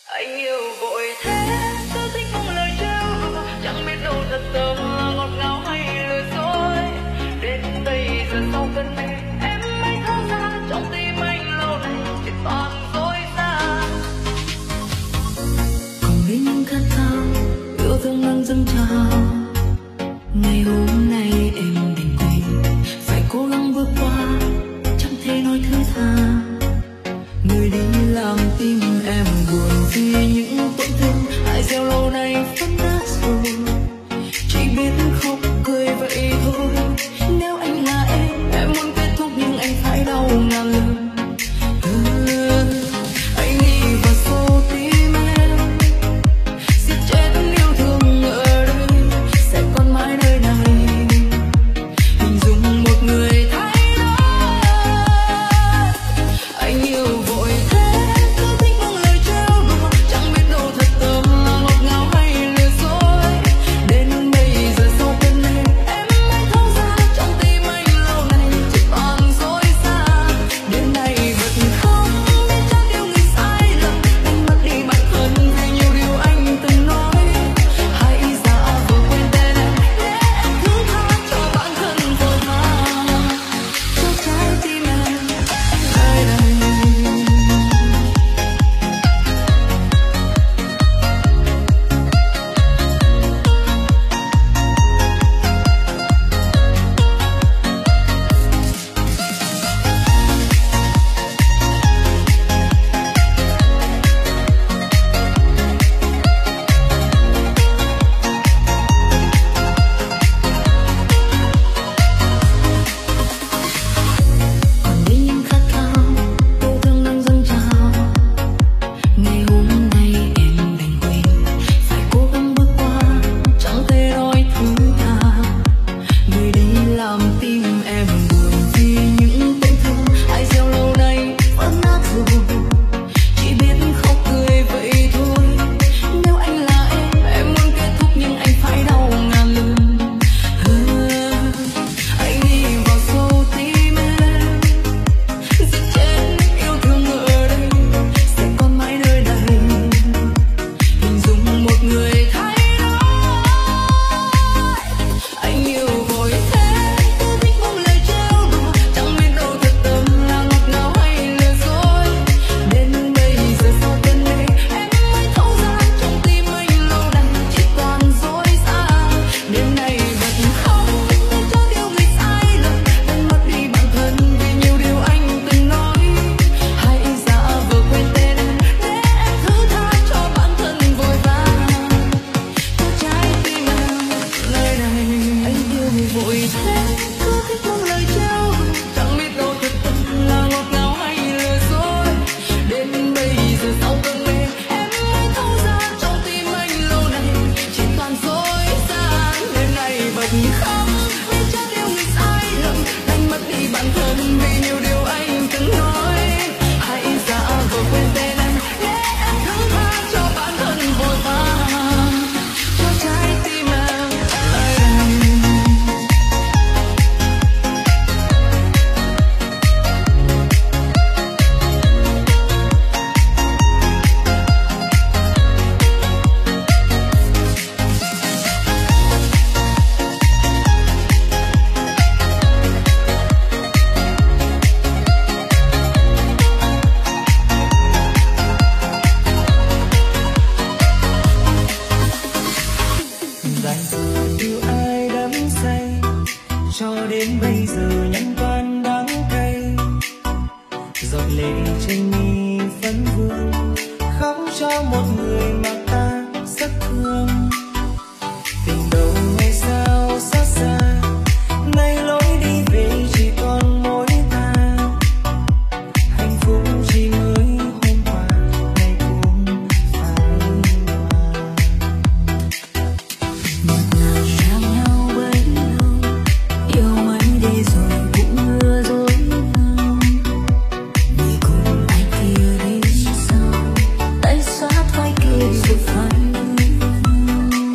Anh yêu vội thế, cứ thích buông lời trêu, chẳng biết đâu thật tâm là ngọt ngào hay lừa dối. Đến bây giờ sau cơn mê, em mới thở ra trong tim anh lâu nay chỉ toàn dối gian. Còn bên những khát khao, yêu thương đang dâng trào. Ngày hôm nay em đành quên, phải cố gắng vượt qua, chẳng thể nói thứ tha. Người đi làm tim em buồn vì những tổn thương ai gieo lâu nay vẫn đã rồi. Chỉ biết khóc cười vậy thôi. Nếu anh là em muốn kết thúc nhưng anh phải đau ngàn lần. Anh đi vào sâu tim em, giết chết yêu thương ở đây sẽ còn mãi nơi này. Hình dung một người thay đổi. Anh yêu vội thế, cứ thích buông lời trêu đùa, chẳng biết đâu thật tâm là ngọt ngào hay lừa dối. Đến bây giờ sau cơn mê, em mới thấu ra trong tim anh lâu nay chỉ toàn dối gian. Đến nay vẫn không biết chắc yêu người sai lầm, anh mất đi bản thân vì nhiều điều anh từng nói. Hãy giả vờ quên tên em để em thứ tha cho bản thân vội vàng, cho trái tim em nơi này. Còn đi những khát khao, yêu thương đang dâng trào. Ngày hôm nay em đành quên, phải cố gắng bước qua, chẳng thể nói thứ tha. Người đi làm tim em buồn vì những tổn thương ai gieo lâu nay vẫn nát rồi. Chỉ biết khóc cười vậy thôi. Nếu anh là em muốn kết thúc nhưng anh phải đau ngàn lần. Anh đi vào sâu tim em, giết chết yêu thương ở đây sẽ còn mãi nơi này. Hình dung một người thay đổi. Anh yêu vội thế, cứ thích buông lời trêu đùa, chẳng biết đâu thật tâm là ngọt ngào hay lừa dối. Đến bây giờ sau cơn mê, em mới thấu ra trong tim anh lâu nay chỉ toàn dối gian. Đến nay vẫn không biết cho điều người sai lầm, anh mất đi bản thân vì nhiều điều anh từng nói. Hãy giả vờ quên tên em để em thứ tha cho bản thân vội vàng, cho trái tim em nơi này. Anh yêu vội thế, cứ thích buông lời trêu, chẳng biết đâu thật tâm là ngọt ngào hay lừa dối. Đến bây giờ sau cơn mê, em mới thấu ra trong tim anh lâu nay chỉ toàn dối gian. Đêm nay vẫn không biết chắc yêu người sai lầm, anh mất đi bản thân vì nhiều điều anh từng nói. Hãy giả vờ quên tên em để em thứ tha cho bản thân vội vàng, cho trái tim em nơi này. Dành sự yêu ai đắm say, cho đến bây giờ nhẫn toan đắng cay. Giọt lệ trên mi phấn vương, khóc cho một người mà ta rất thương. Tình đầu ngày sao xa xa, nay lối đi về chỉ còn mỗi ta. Hạnh phúc chỉ mới hôm qua, nay cũng phai nhòa. Ngọt ngào khác nhau bấy lâu, yêu mấy đi rồi cũng lừa dối nhau. Người cùng ai kia đi sau, tay xóa thoái kia rồi phai.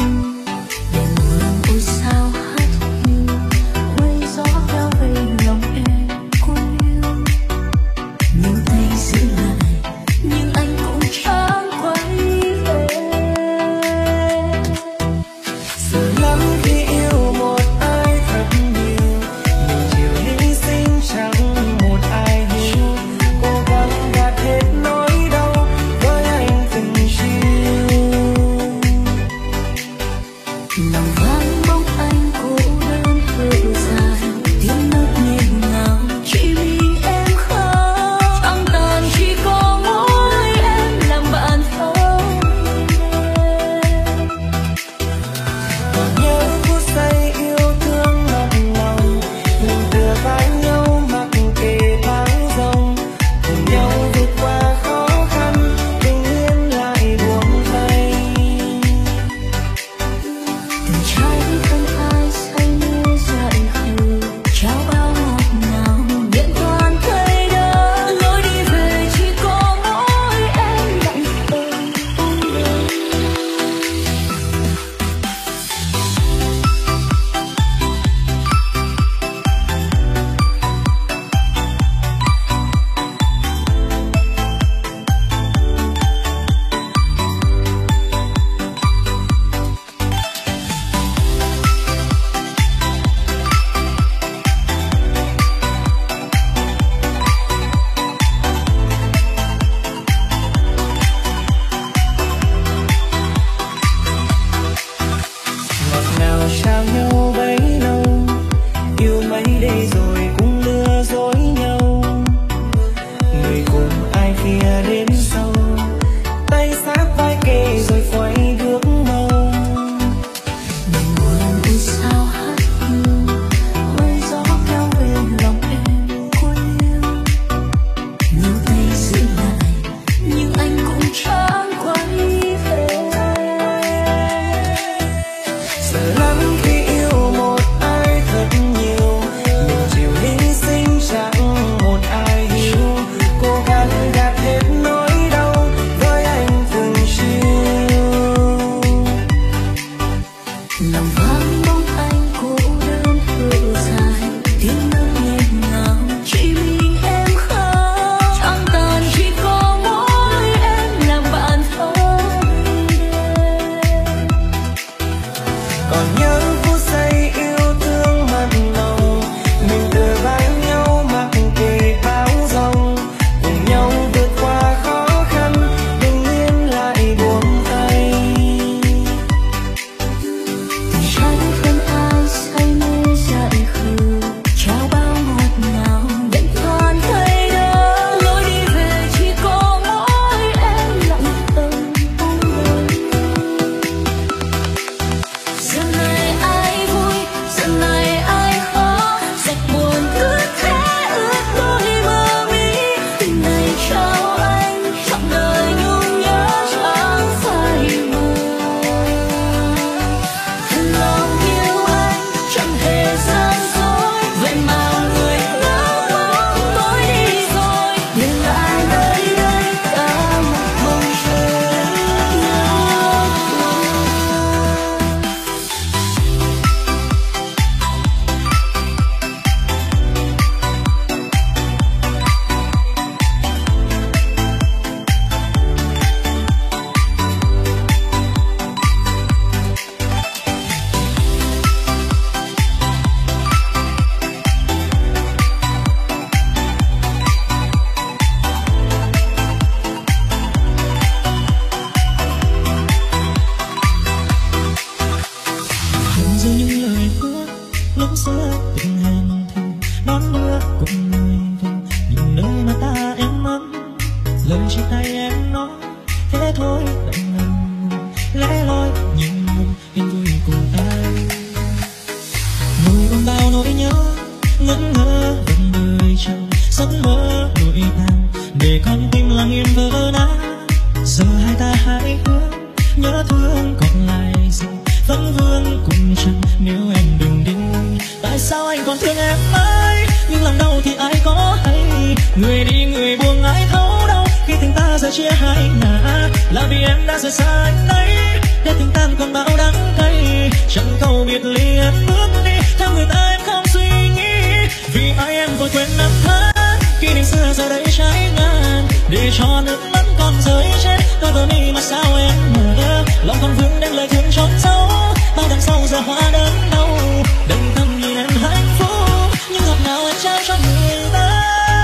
có thế thôi, đành ngần lẻ loi nhìn yên vui cùng ai. Người ôm bao nỗi nhớ ngẩn ngơ vần đời chờ giấc mơ lụi tàn để con tim lặng yên vỡ nát. Giờ hai ta hãy hướng nhớ thương còn lại gì vẫn vương cùng chân nếu em đừng đi. Tại sao anh còn thương em mãi nhưng lòng đau thì ai có hay. Người đi người buông ai thấu đâu khi tình ta giờ chia hai ngả. Là vì em đã rời xa anh đấy để tình tan còn bao đắng cay. Chẳng câu biệt ly em bước đi theo người ta em không suy nghĩ. Vì ai em vội quên năm tháng kỷ niệm xưa giờ đây cháy ngang. Để cho nước mắt còn rơi trên đôi bờ mi mà sao em ngờ. Lòng còn vương đem lời thương trốn giấu bao đằng sau giờ hóa đớn đau. Đừng tâm nhìn em hạnh phúc nhưng ngọt ngào em trao cho người ta.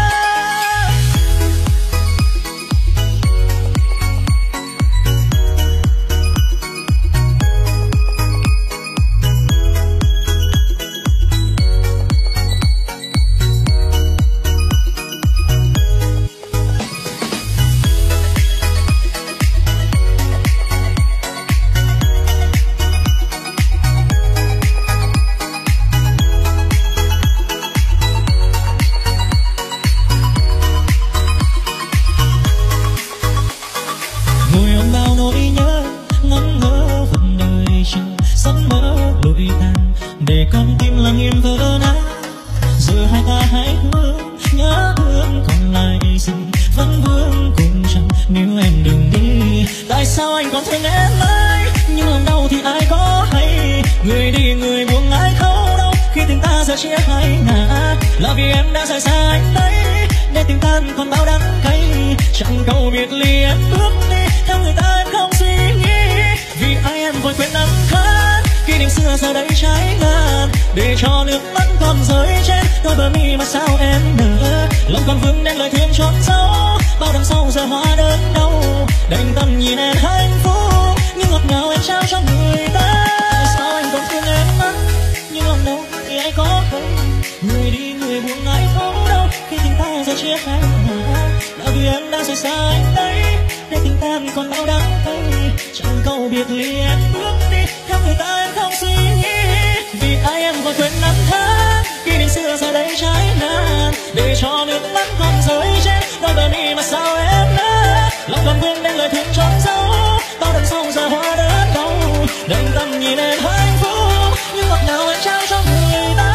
Để con tim lặng yên vỡ nát. Giờ hai ta hãy hướng nhớ thương còn lại gì vẫn vương cùng chẳng nếu em đừng đi. Tại sao anh còn thương em mãi nhưng lòng đau thì ai có hay. Người đi người buông ai thấu đâu khi tình ta giờ chia hai ngả. Là vì em đã rời xa anh đấy để tình tan còn bao đắng cay. Chẳng câu biệt ly em bước đi theo người ta em không suy nghĩ. Vì ai em vội quên năm tháng kỷ niệm xưa giờ đây cháy ngang. Để cho nước mắt còn rơi trên đôi bờ mi mà sao em nỡ. Lòng còn vương đem lời thương trốn giấu bao đằng sau giờ hóa đớn đau. Đành tâm nhìn em hạnh phúc nhưng ngọt ngào em trao cho người ta. Tại sao anh còn thương em mãi nhưng lòng đâu thì ai có hay. Người đi người buông ai thấu đâu khi tình ta giờ chia hai ngả. Là vì em đã rời xa anh đấy để tình ta còn bao đắng cay. Chẳng câu biệt ly em bước đi theo người ta em không suy nghĩ. Vì ai em vội quên năm tháng kỷ niệm xưa giờ đây cháy ngang. Để cho nước mắt còn rơi trên đôi bờ mi mà sao em nỡ. Lòng còn vương đem lời thương trốn giấu bao đằng sau giờ hóa đớn đau. Đành tâm nhìn em hạnh phúc nhưng ngọt ngào em trao cho người ta.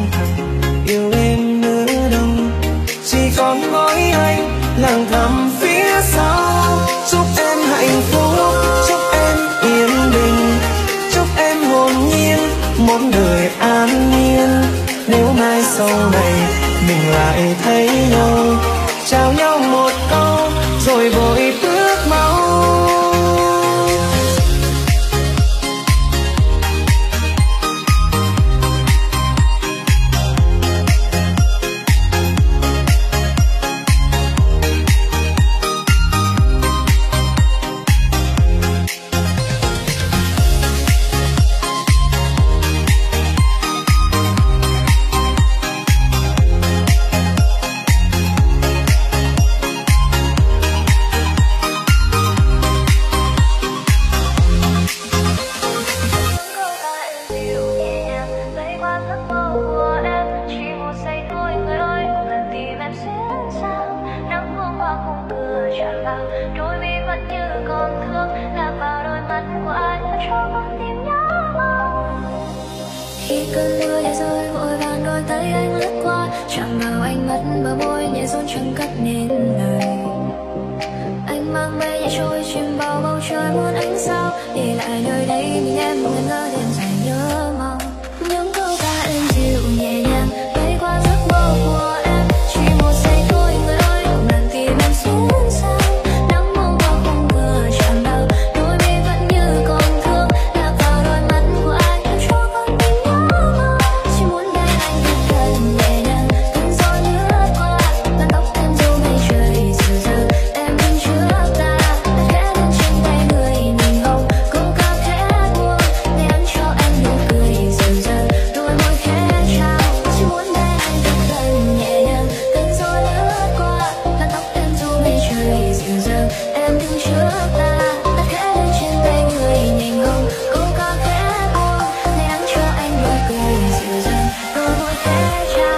không thầm yêu em nữa đâu. Chỉ còn mỗi anh lặng thầm phía sau. Chúc em hạnh phúc, chúc em yên bình, chúc em hồn nhiên một đời an nhiên. Nếu mai sau này mình lại thấy nhau, chào nhau một câu rồi vội bước mau. Khi cơn mưa nhẹ rơi vội vàng đôi tay anh lướt qua, chạm vào ánh mắt bờ môi nhẹ run chẳng cất nên lời. Anh mang mây nhẹ trôi chìm vào bầu trời muôn ánh sao, để lại nơi đây mình em ngẩn ngơ đêm dài nhớ mong. Những câu ca êm dịu nhẹ nhàng bay qua giấc mơ của em, chỉ một giây thôi người ơi cùng lần tìm em xuyên sao. Nắng mông qua khung cửa chạm vào đôi mi vẫn như còn thương, lạc vào đôi mắt của ai cho con tim nhớ mong. Chỉ muốn bên anh thật gần nhẹ nhàng, cơn gió lướt qua làn tóc em dù mây trời dịu dàng. Em đứng trước ta đặt khẽ lên trên tay người nhìn hồng, câu ca khẽ buông để anh cho em nụ cười dịu dàng, đôi môi khẽ trao. Chỉ muốn bên anh thật gần nhẹ nhàng, cơn gió lướt qua làn tóc em dù mây trời dịu dàng. Em đứng trước ta đặt khẽ lên trên tay người nhìn hồng, câu ca khẽ buông để anh cho anh nụ cười dịu dàng, đôi môi khẽ trao.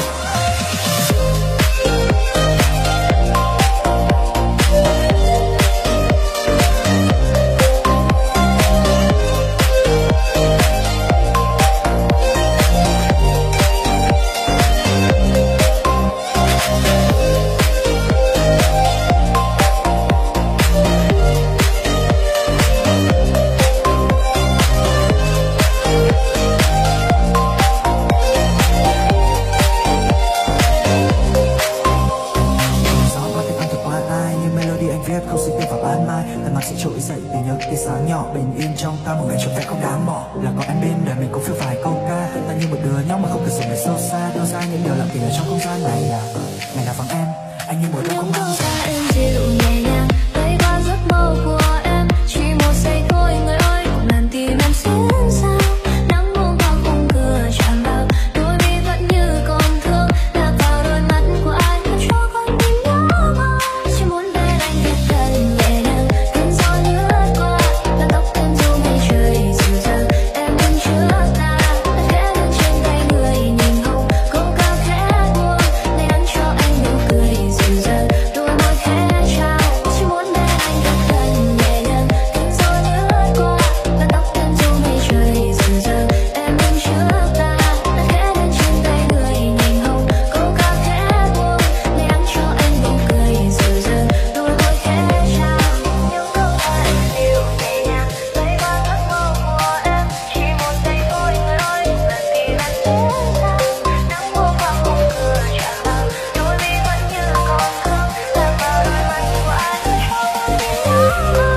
Gió qua tiếng anh thật oai ai như melody anh viết không xin tên vào ban mai. Tầm mắt sẽ trỗi dậy từ những tia sáng nhỏ bình yên trong ta, một ngày trôi về không đáng bỏ. Là có em bên đời mình cũng phiêu vài câu ca, ta như một đứa nhóc mà không cần dùng để sâu xa. Đâu ra những điều lặng tĩnh ở trong không gian này à, ngày nào vắng em anh như một đêm không Những câu mang ca êm dịu nhẹ nhàng bay qua giấc mơ của em, chỉ một giây thôi người ơi cùng lần tìm em xuyên sao. Nắng buông qua khung cửa chạm vào đôi mi vẫn như còn thương, lạc vào đôi mắt của ai cho con tim nhớ mong. Chỉ muốn bên anh thật gần nhẹ nhàng, cơn gió lướt qua làn tóc em dù mây trời dịu dàng. Em đứng trước ta đặt khẽ lên trên tay người nhìn hồng, câu ca khẽ buông để anh cho anh nụ cười dịu dàng, đôi môi khẽ trao. Chỉ muốn bên anh thật gần nhẹ nhàng, cơn gió lướt qua làn tóc em dù mây trời dịu dàng. Em đứng trước ta đặt khẽ lên trên tay người nhìn hồng, câu ca khẽ buông để anh cho anh nụ cười dịu dàng, đôi môi khẽ trao. Những câu ca êm dịu nhẹ nhàng bay qua giấc mơ của em, chỉ một giây thôi người ơi lần tìm em xuyên sao. Nắng buông qua khung cửa chạm vào đôi mi vẫn như còn thương, lạc vào đôi mắt của ai cho con tim nhớ mong.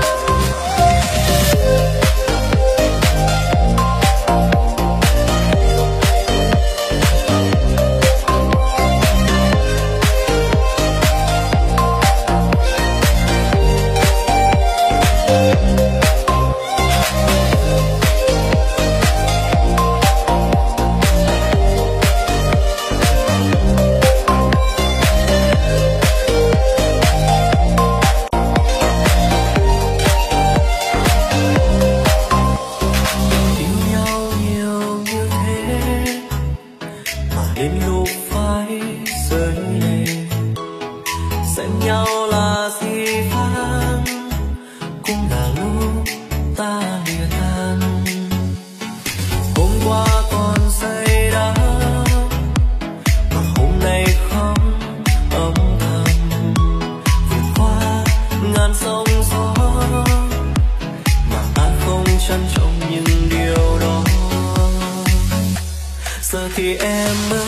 yêu nhau nhiều như thế mà đến lúc phải rơi lệ. Xem nhau là gì vang, cũng là lúc ta lìa tan. Hôm qua còn say đắm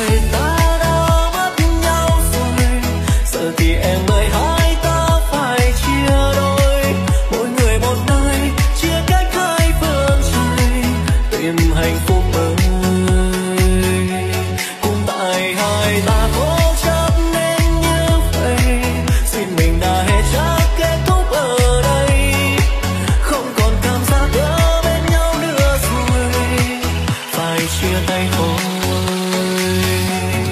rồi, ta đã mất nhau rồi. Giờ thì em ơi hai ta phải chia đôi, mỗi người một nơi, chia cách hai phương trời, tìm hạnh phúc ơi. Cũng tại hai ta cố chấp nên như vậy, xin mình đã hết chắc kết thúc ở đây, không còn cảm giác ở bên nhau nữa rồi, phải chia tay thôi.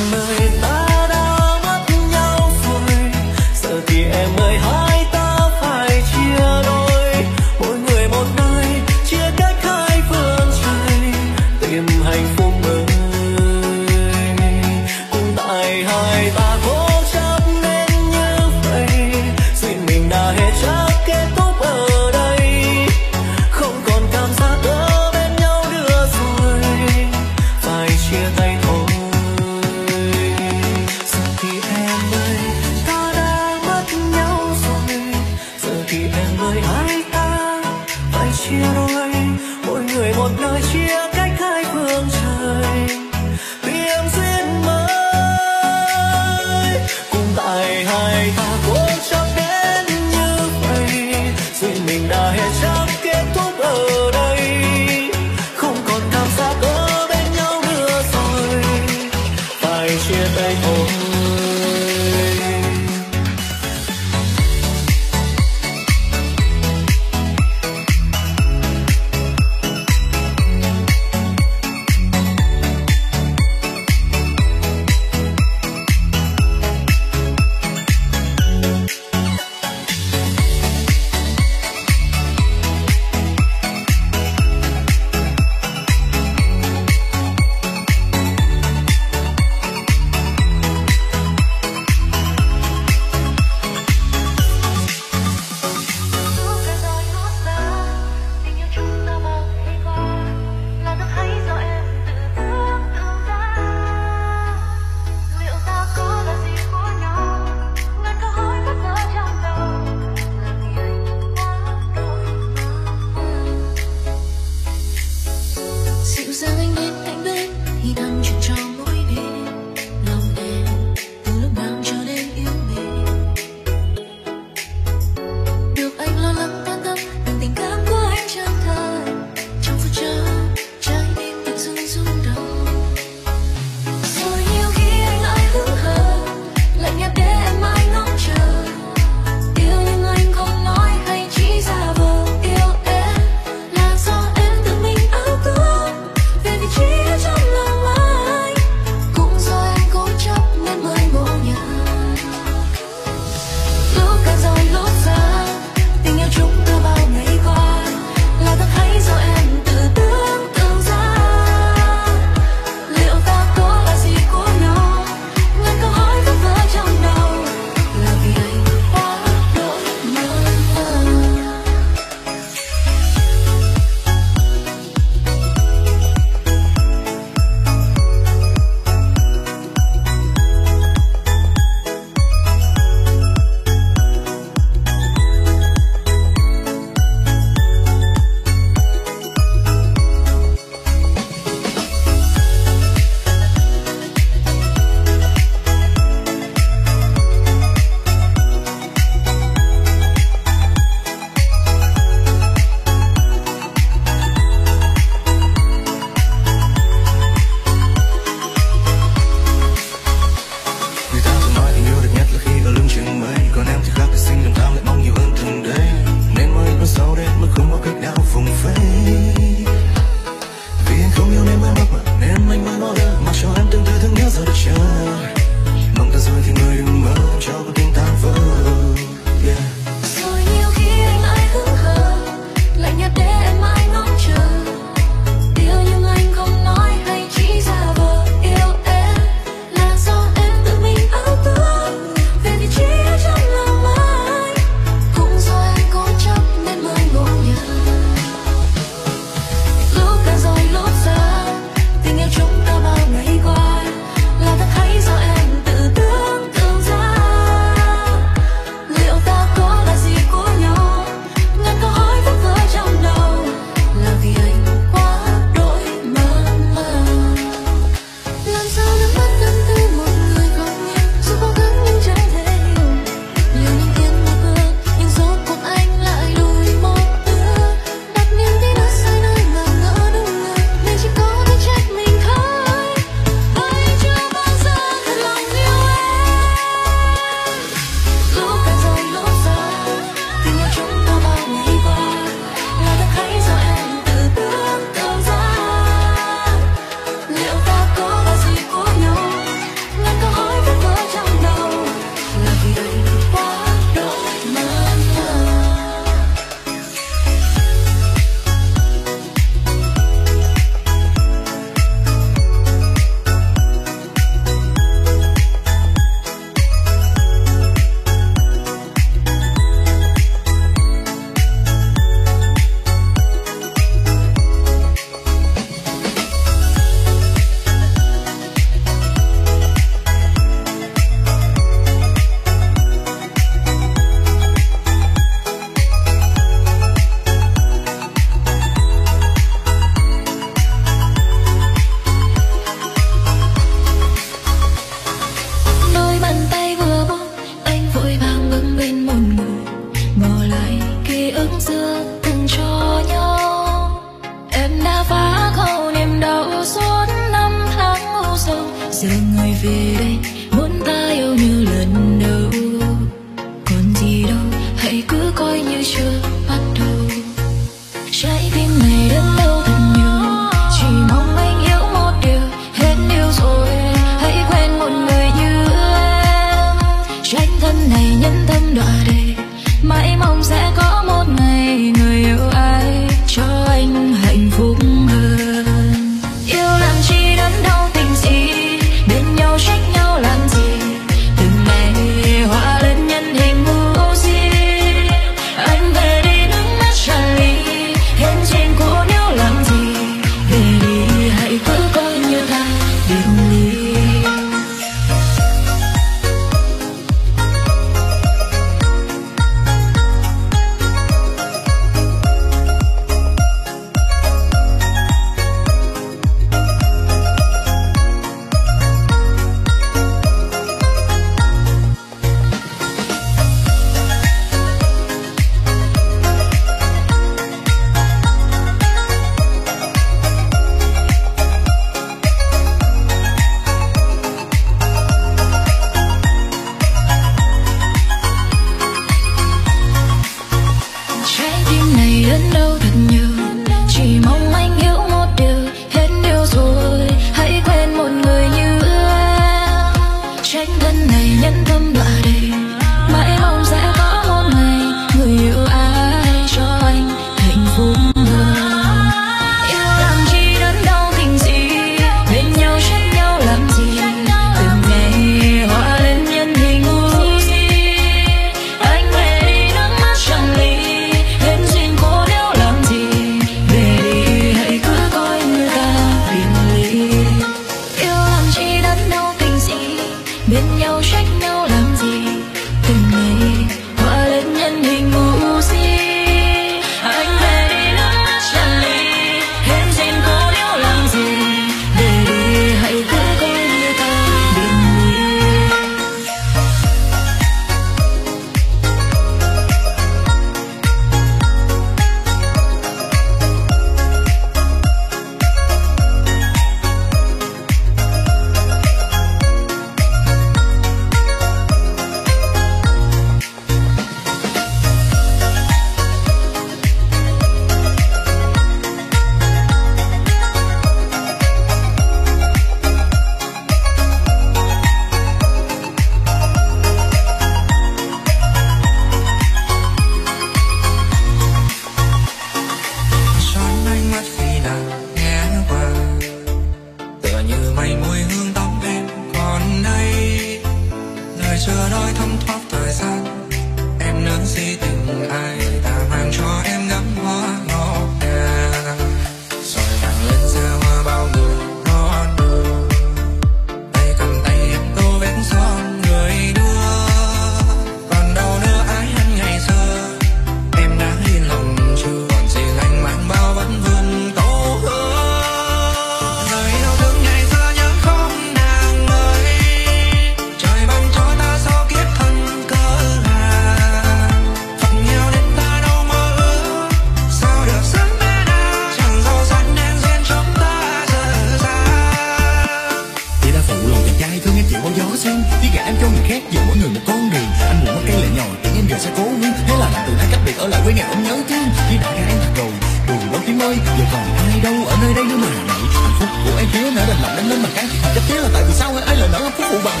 ơi, giờ còn ai đâu ở nơi đây nữa mà đợi. Hạnh phúc của em phía nở đành lòng đánh lên bằng cát. Chắc chắn là tại vì sao ấy lại nở hạnh phúc phụ bằng.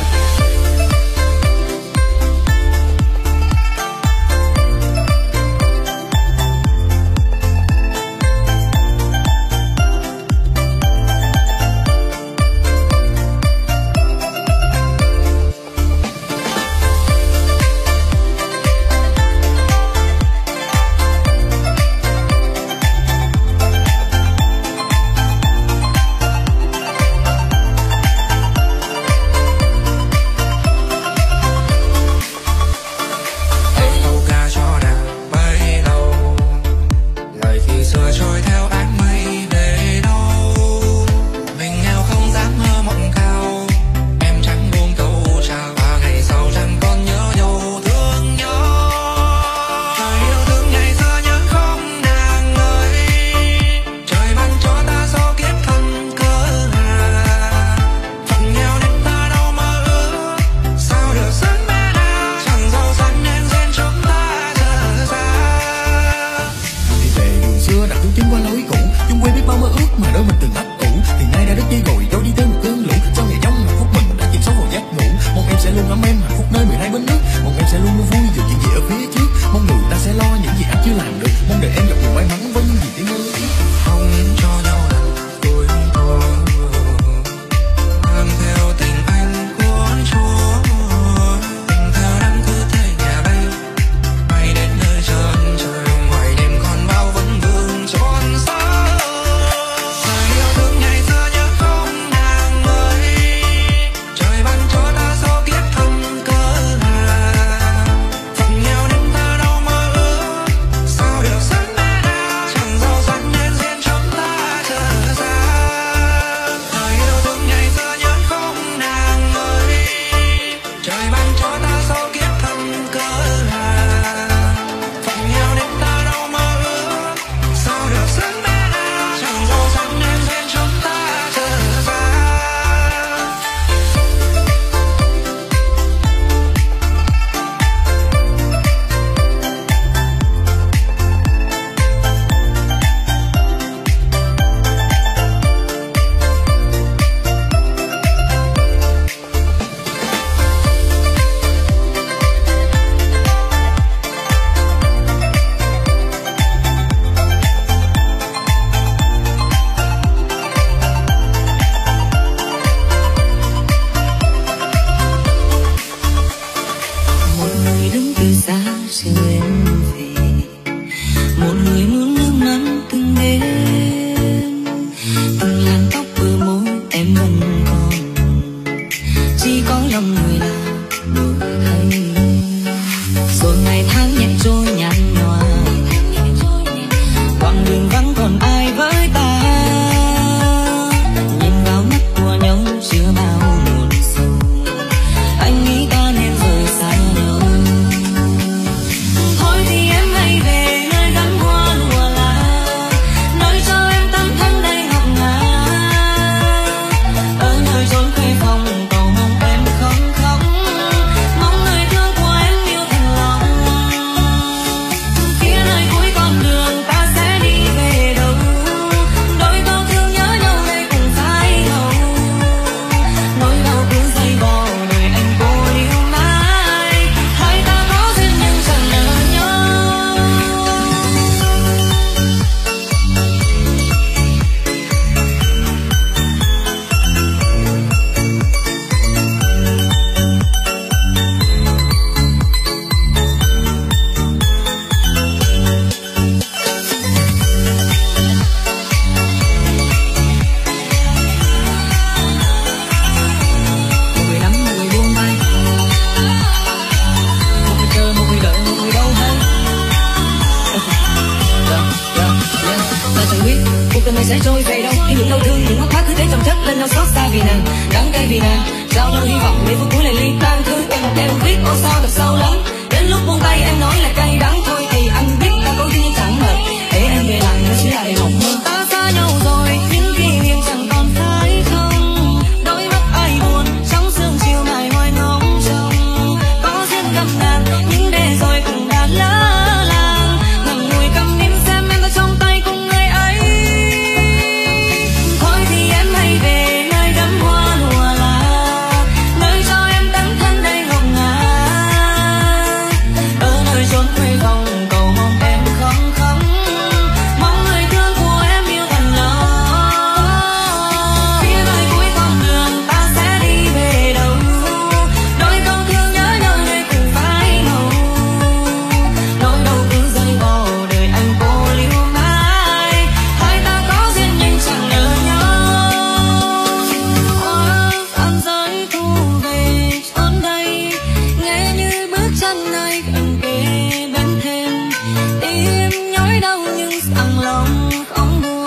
sẽ trôi về đâu khi những đau thương những mất mát cứ thế chồng chất lên đau xót xa vì nàng đắng cay vì nàng sao đâu hy vọng để phút cuối lại ly tan thứ em biết ô sao thật sâu lắm đến lúc buông tay em nói là cay đắng thôi thì anh biết ta cố gắng nhưng chẳng mệt để em về lại nó sẽ lại hỏng hơn ta xa nhau rồi những kỷ niệm chẳng còn phải không đôi mắt ai buồn trong sương chiều ngày hoài ngóng trông có duyên gặp nàng nhưng để rồi cũng đã lỡ làng ngậm ngùi câm nín xem em ta trong tay cùng người ấy không buồn.